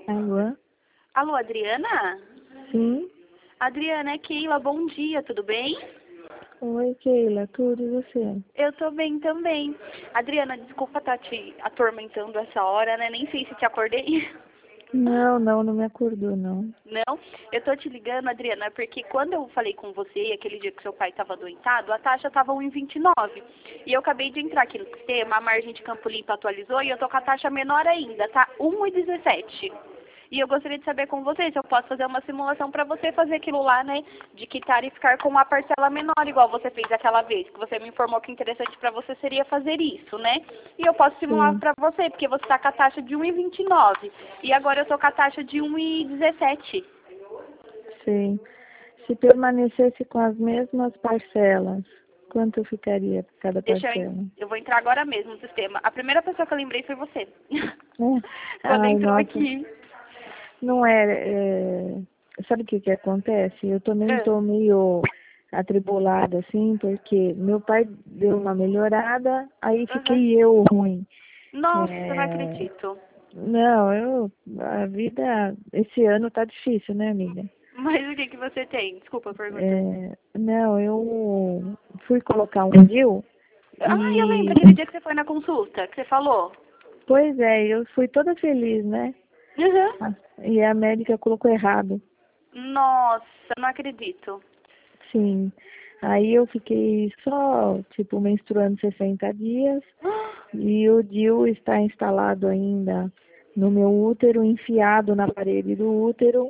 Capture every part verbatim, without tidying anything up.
Alô? Alô, Adriana? Sim? Adriana, é Keila, bom dia, tudo bem? Oi, Keila, tudo e você? Eu tô bem também. Adriana, desculpa estar te atormentando essa hora, né? Nem sei se te acordei. Não, não, não me acordou, não. Não? Eu tô te ligando, Adriana, porque quando eu falei com você, aquele dia que seu pai estava adoentado, a taxa estava um vírgula vinte e nove. E eu acabei de entrar aqui no sistema, a margem de Campo Limpo atualizou e eu tô com a taxa menor ainda, tá? um vírgula dezessete. E eu gostaria de saber com você se eu posso fazer uma simulação para você fazer aquilo lá, né? De quitar e ficar com uma parcela menor, igual você fez aquela vez, que você me informou que interessante para você seria fazer isso, né? E eu posso simular Sim, para você, porque você está com a taxa de um vírgula vinte e nove. E agora eu estou com a taxa de um vírgula dezessete. sim. Se permanecesse com as mesmas parcelas, quanto ficaria por cada Deixa eu, en- parcela? eu vou entrar agora mesmo no sistema. A primeira pessoa que eu lembrei foi você. É? Quando Ai, entrou nossa, aqui. não é, é... Sabe o que que acontece? Eu também Ah, estou meio atribulada, assim, porque meu pai deu uma melhorada, aí aham. fiquei eu ruim. Nossa, não É... acredito. Não, eu... A vida esse ano tá difícil, né, amiga? Mas o que que você tem? Desculpa a pergunta. É, não, eu fui colocar um D I U Ah, eu lembro e, aquele dia que você foi na consulta, que você falou. pois é, eu fui toda feliz, né? Uhum. Ah, e a médica colocou errado, Nossa, não acredito. sim. Aí eu fiquei só, tipo, menstruando sessenta dias e o D I U está instalado ainda no meu útero, enfiado na parede do útero,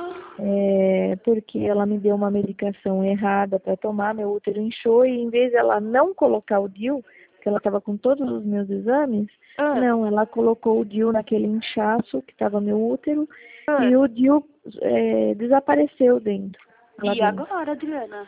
é, porque ela me deu uma medicação errada para tomar, meu útero inchou e em vez dela não colocar o D I U, que ela estava com todos os meus exames, Ah, não, ela colocou o D I U naquele inchaço que estava meu útero ah. e o D I U é, desapareceu dentro, lá E dentro. agora, Adriana?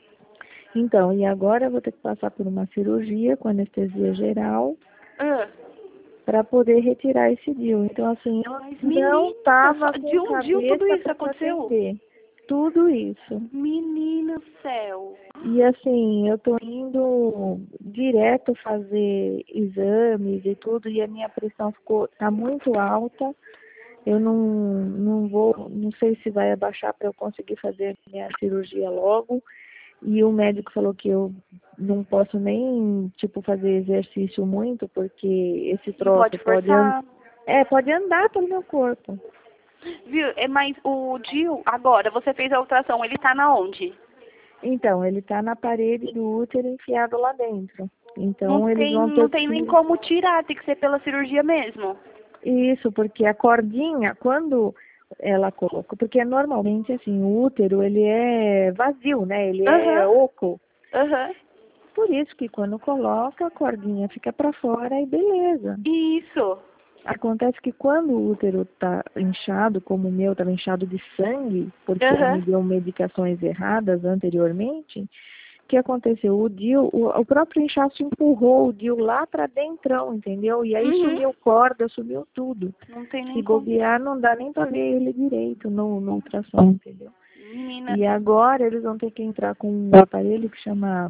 Então, e agora eu vou ter que passar por uma cirurgia com anestesia geral Ah. para poder retirar esse D I U. Então, assim, eu Mas, não menina, só estava de com um dia tudo cabeça isso para te aconteceu? atender. Tudo isso. Menina do céu. E assim, eu tô indo direto fazer exames e tudo, e a minha pressão ficou, tá muito alta. Eu não, não vou, não sei se vai abaixar para eu conseguir fazer minha cirurgia logo. E o médico falou que eu não posso nem, tipo, fazer exercício muito, porque esse Não pode troço pode, an- forçar. é, pode andar pelo meu corpo. Viu? É, mas o Dil, agora, você fez a ultrassom, ele tá na onde? Então, ele tá na parede do útero enfiado lá dentro. Não Então, eles tem, vão ter não tem nem que... como tirar, tem que ser pela cirurgia mesmo. Isso, porque a cordinha, quando ela coloca, porque normalmente assim, o útero ele é vazio, né? Ele é Aham, oco. aham. Por isso que quando coloca, a cordinha fica para fora e beleza. Isso. Acontece que quando o útero está inchado, como o meu estava inchado de sangue, porque ela me Aham. deu medicações erradas anteriormente, o que aconteceu? O D I U, o, o próprio inchaço empurrou o D I U lá para dentro, entendeu? E aí Uhum. sumiu corda, sumiu tudo. Não tem Se nem como. bobear, não dá nem para ver ele direito no, no ultrassom, entendeu? Menina. E agora eles vão ter que entrar com um aparelho que chama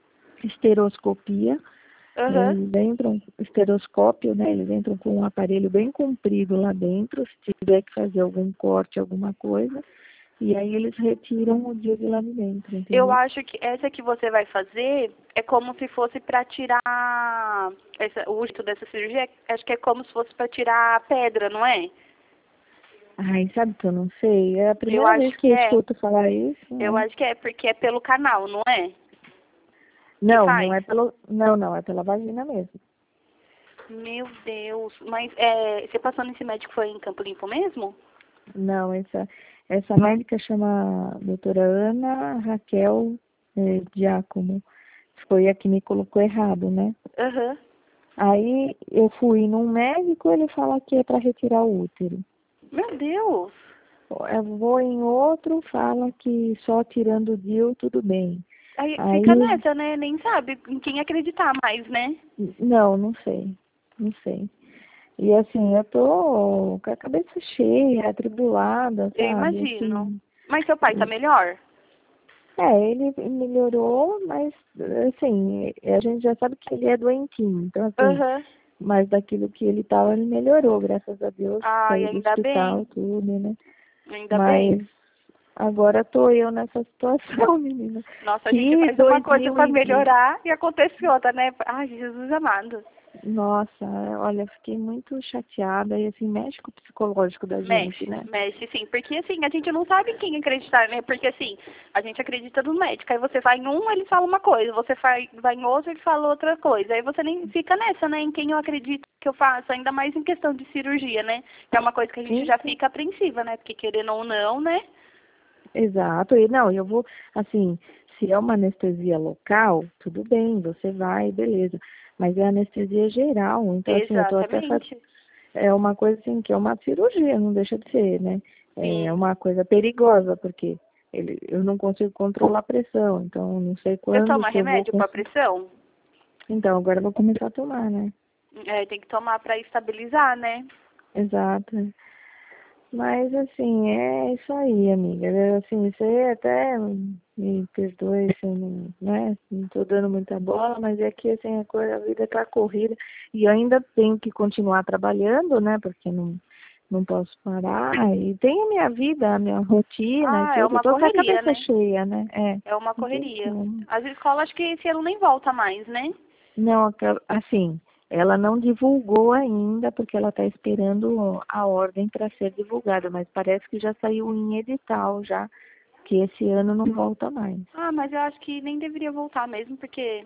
esteroscopia. Aham. Eles entram, esteroscópio, né? Eles entram com um aparelho bem comprido lá dentro, se tiver que fazer algum corte, alguma coisa. E aí eles retiram o D I U de lá de dentro, Eu entendeu? acho que essa que você vai fazer é como se fosse para tirar essa, o uso dessa cirurgia. Acho que é como se fosse para tirar a pedra, não é? Ai, sabe que eu não sei? É a Eu primeira vez acho que que eu é. escuto falar isso, Eu né? acho que é porque é pelo canal, não é? Que Não, não faz. é pelo. Não, não, é pela vagina mesmo. Meu Deus. Mas é, você passou nesse médico foi em Campo Limpo mesmo? Não, essa, essa médica chama doutora Ana Raquel eh, Giacomo. Foi a que me colocou errado, né? Aham. Aí eu fui num médico, ele fala que é para retirar o útero. Meu Deus. Eu vou em outro, fala que só tirando o D I U tudo bem. Aí fica Aí, nessa, né? Nem sabe em quem acreditar mais, né? não, não sei, não sei. E assim, eu tô com a cabeça cheia, atribulada, Eu sabe? imagino. Assim, Mas seu pai tá melhor? é, ele melhorou, mas assim, a gente já sabe que ele é doentinho. Então, assim, Aham. mas daquilo que ele estava, ele melhorou, graças a Deus, Ai, saiu do ainda hospital, bem. tudo, né? Ainda Mas bem. agora tô eu nessa situação, menina. Nossa, a gente Que faz uma dois coisa mil pra e vinte. melhorar e acontece outra, né? Ai, Jesus amado. Nossa, olha, fiquei muito chateada e assim, mexe com o psicológico da gente, Mexe, né? mexe sim, porque assim, a gente não sabe em quem acreditar, né? Porque assim, a gente acredita no médico, aí você vai em um, ele fala uma coisa, você vai, vai em outro, ele fala outra coisa, aí você nem fica nessa, né? Em quem eu acredito que eu faço, ainda mais em questão de cirurgia, né? Que é uma coisa que a gente já Então, fica apreensiva, né? Porque querendo ou não, né? exato. E não, eu vou, assim, se é uma anestesia local, tudo bem, você vai, beleza. Mas é anestesia geral, então assim, eu tô até fa- Exatamente. é uma coisa assim, que é uma cirurgia, não deixa de ser, né? É Sim. uma coisa perigosa, porque ele, eu não consigo controlar a pressão, então não sei Você quando toma que eu vou remédio para conseguir. pressão? Então, agora eu vou começar a tomar, né? É, tem que tomar para estabilizar, né? Exato. Mas assim, é isso aí, amiga. É, assim, você até me perdoe se eu não, né? Não tô dando muita bola, mas é que assim, a coisa, a vida tá corrida e eu ainda tenho que continuar trabalhando, né? Porque não, não posso parar. E tem a minha vida, a minha rotina e Ah, é tudo. Eu uma tô com a correria, cabeça né? cheia, né? É, É uma não tem correria. como. As escolas, acho que esse ano nem volta mais, né? Não, aquela- assim, ela não divulgou ainda, porque ela está esperando a ordem para ser divulgada, mas parece que já saiu em edital já, que esse ano não volta mais. Ah, mas eu acho que nem deveria voltar mesmo, porque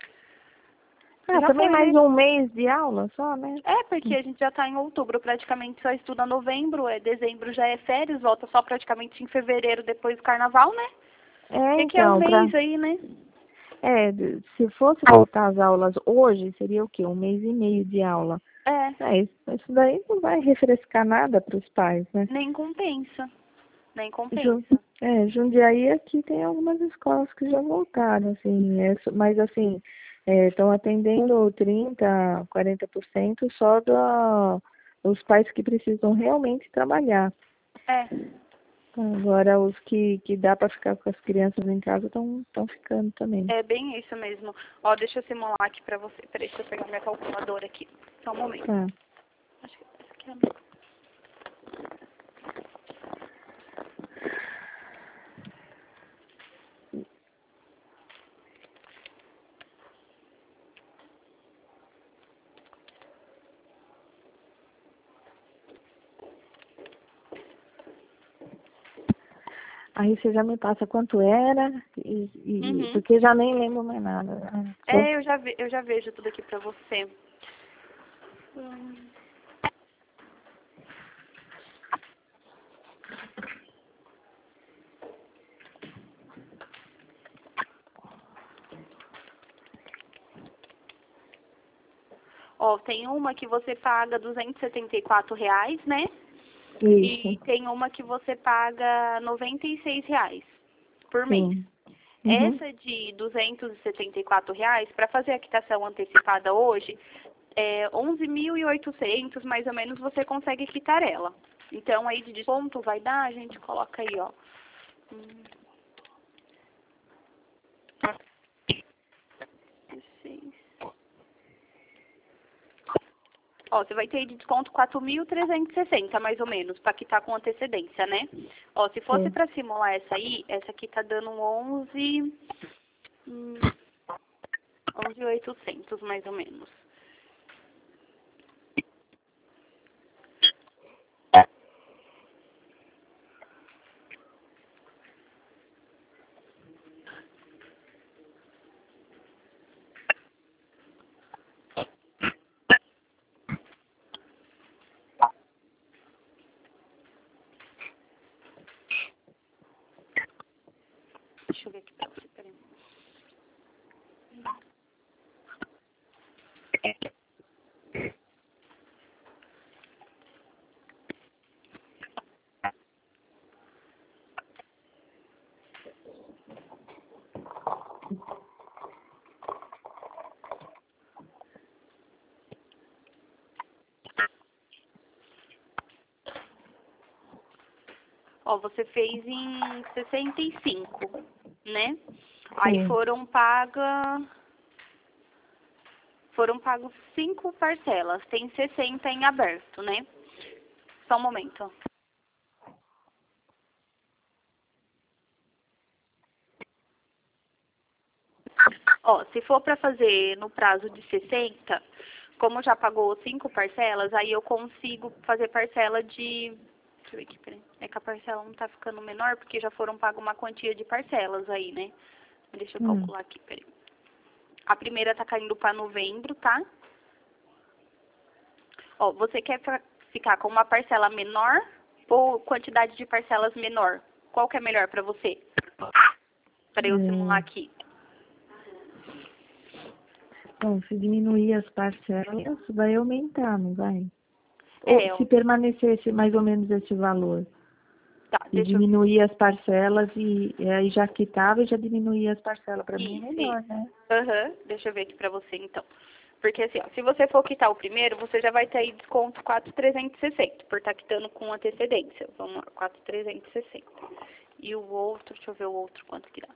Ah, já também foi, mais né? um mês de aula só, né? É, porque a gente já tá em outubro, praticamente só estuda novembro, é dezembro já é férias, volta só praticamente em fevereiro depois do carnaval, né? É, E que é um então, pra, mês aí, né? é, de- se fosse voltar às aulas hoje, seria o quê? Um mês e meio de aula. É, É, isso, isso daí não vai refrescar nada para os pais, né? nem compensa. Nem Ju, compensa. é, Jundiaí aqui tem algumas escolas que já voltaram, assim, é, só- mas assim, estão atendendo trinta, quarenta por cento só da, os pais que precisam realmente trabalhar. É, Agora os que, que dá para ficar com as crianças em casa estão estão ficando também. é bem isso mesmo. Ó, deixa eu simular aqui pra você. Peraí, deixa eu pegar minha calculadora aqui. Só um momento. Tá. Acho que essa aqui é a minha. Aí você já me passa quanto era, e, e- Uhum. porque já nem lembro mais nada, né? Só- É, eu já, ve eu já vejo tudo aqui pra você. Hum. Ó, tem uma que você paga duzentos e setenta e quatro reais, né? E Isso, tem uma que você paga noventa e seis reais por mês. sim. Uhum. Essa de duzentos e setenta e quatro reais, para fazer a quitação antecipada hoje, é onze mil e oitocentos mais ou menos você consegue quitar ela. Então aí de desconto vai dar, a gente coloca aí, ó. Hum, dezesseis. Ó, você vai ter de desconto quatro mil trezentos e sessenta, mais ou menos, para quitar com antecedência, né? Ó, se fosse Sim. para simular essa aí, essa aqui tá dando onze, hum, onze mil e oitocentos, mais ou menos. Deixa eu ver aqui pra você, peraí. Ó, você fez em sessenta e cinco, né? Aí Sim. foram paga, Foram pagos cinco parcelas, tem sessenta em aberto, né? Só um momento. Ó, se for para fazer no prazo de sessenta, como já pagou cinco parcelas, aí eu consigo fazer parcela de... Deixa eu ver aqui, peraí. É que a parcela não tá ficando menor, porque já foram pagas uma quantia de parcelas aí, né? Deixa eu Hum. calcular aqui, peraí. A primeira tá caindo para novembro, tá? Ó, você quer ficar com uma parcela menor ou quantidade de parcelas menor? Qual que é melhor para você? Para eu simular É, aqui. bom, se diminuir as parcelas, vai aumentar, não vai? Ou É, ó, se permanecesse mais ou menos esse valor. tá, E deixa eu... diminuir as parcelas e, e aí já quitava e já diminuía as parcelas. Para mim é Isso, melhor, isso. né? Aham, deixa eu ver aqui pra você, então. Porque assim, ó, se você for quitar o primeiro, você já vai ter aí desconto quatro mil trezentos e sessenta, por estar quitando com antecedência. Vamos lá, quatro mil trezentos e sessenta. E o outro, deixa eu ver o outro quanto que dá.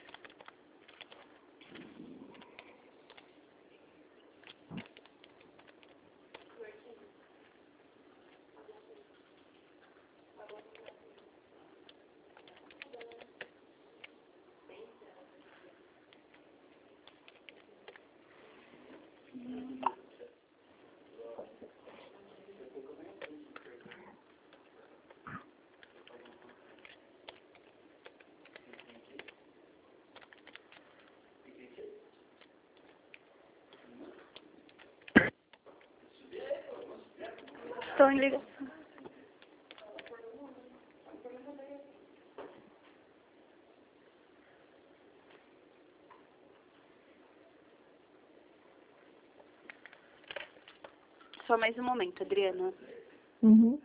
Estou em ligação. Só mais um momento, Adriana. Uhum.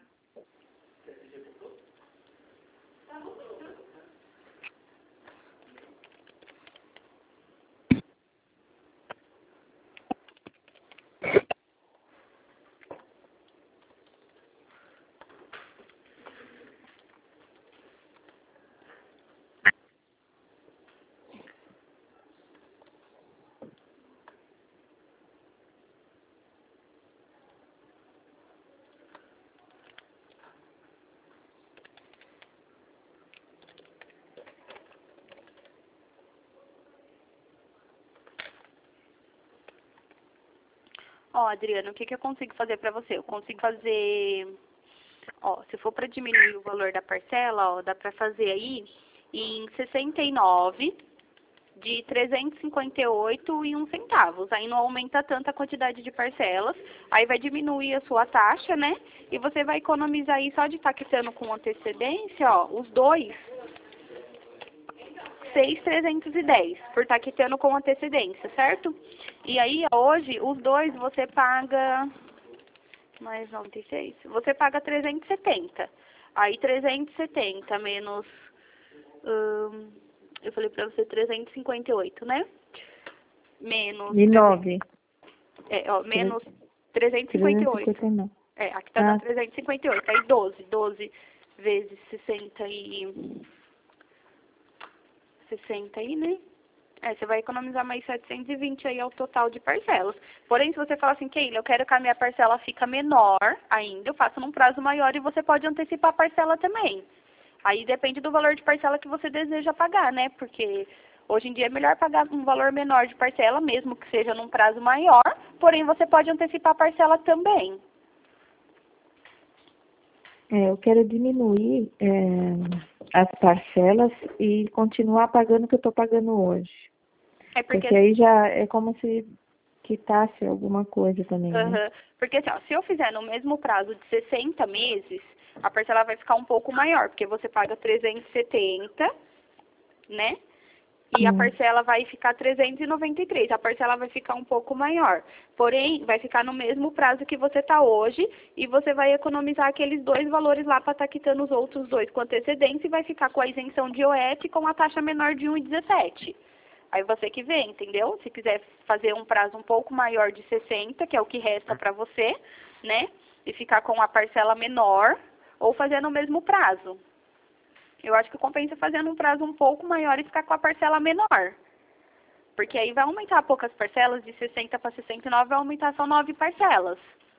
Ó, Adriana, o que, que eu consigo fazer pra você? Eu consigo fazer... Ó, se for para diminuir o valor da parcela, ó, dá para fazer aí em sessenta e nove de trezentos e cinquenta e oito e um centavos. Aí não aumenta tanto a quantidade de parcelas. Aí vai diminuir a sua taxa, né? E você vai economizar aí só de estar quitando com antecedência, ó, os dois, seis mil trezentos e dez, por estar quitando com antecedência, certo? E aí, ó, hoje, os dois você paga... Mais noventa e seis. Você paga trezentos e setenta. Aí trezentos e setenta menos... Hum, eu falei pra você trezentos e cinquenta e oito, né? Menos... E nove. É, ó, menos trezentos e cinquenta e trezentos e oito. cinquenta e nove. É, aqui tá Ah, dando trezentos e cinquenta e oito. Aí doze. doze vezes sessenta e... sessenta aí, né? É, você vai economizar mais setecentos e vinte aí ao total de parcelas. Porém, se você falar assim, Keila, eu quero que a minha parcela fica menor ainda, eu faço num prazo maior e você pode antecipar a parcela também. Aí depende do valor de parcela que você deseja pagar, né? Porque hoje em dia é melhor pagar um valor menor de parcela, mesmo que seja num prazo maior, porém você pode antecipar a parcela também. é, eu quero diminuir é, as parcelas e continuar pagando o que eu estou pagando hoje. É porque... Porque aí já é como se quitasse alguma coisa também, né? Uhum. Porque assim, ó, se eu fizer no mesmo prazo de sessenta meses, a parcela vai ficar um pouco maior, porque você paga trezentos e setenta, né? E a Hum. parcela vai ficar trezentos e noventa e três. A parcela vai ficar um pouco maior. Porém, vai ficar no mesmo prazo que você está hoje e você vai economizar aqueles dois valores lá para estar quitando os outros dois com antecedência e vai ficar com a isenção de I O F com a taxa menor de um vírgula dezessete. Aí você que vê, entendeu? Se quiser fazer um prazo um pouco maior de sessenta, que é o que resta para você, né? E ficar com a parcela menor, ou fazer no mesmo prazo. Eu acho que compensa fazer num prazo um pouco maior e ficar com a parcela menor. Porque aí vai aumentar poucas parcelas, de sessenta para sessenta e nove vai aumentar só nove parcelas.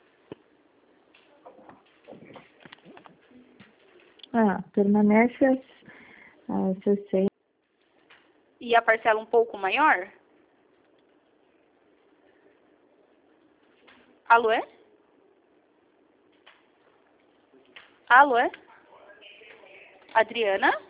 Ah, permanece as, as sessenta. E a parcela um pouco maior? Alô, é? Alô, é? Adriana?